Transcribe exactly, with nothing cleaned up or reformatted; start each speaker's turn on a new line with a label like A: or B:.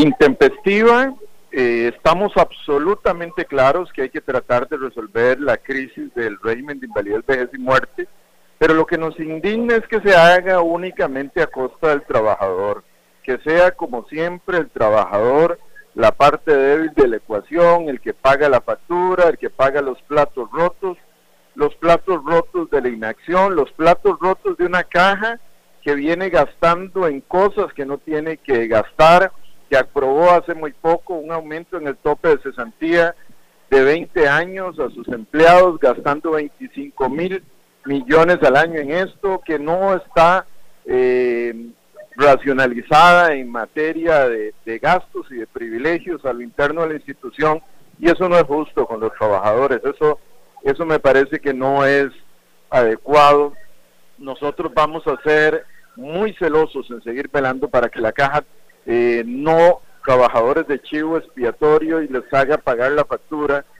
A: intempestiva. Eh, estamos absolutamente claros que hay que tratar de resolver la crisis del régimen de invalidez, vejez y muerte, pero lo que nos indigna es que se haga únicamente a costa del trabajador, que sea como siempre el trabajador la parte débil de la ecuación, el que paga la factura, el que paga los platos rotos, los platos rotos de la inacción, los platos rotos de una caja que viene gastando en cosas que no tiene que gastar, que aprobó hace muy poco un aumento en el tope de cesantía de veinte años a sus empleados, gastando veinticinco mil millones al año en esto, que no está eh, racionalizada en materia de, de gastos y de privilegios a lo interno de la institución, y eso no es justo con los trabajadores, eso, eso me parece que no es adecuado. Nosotros vamos a ser muy celosos en seguir velando para que la caja eh, no trabajadores de chivo expiatorio y les haga pagar la factura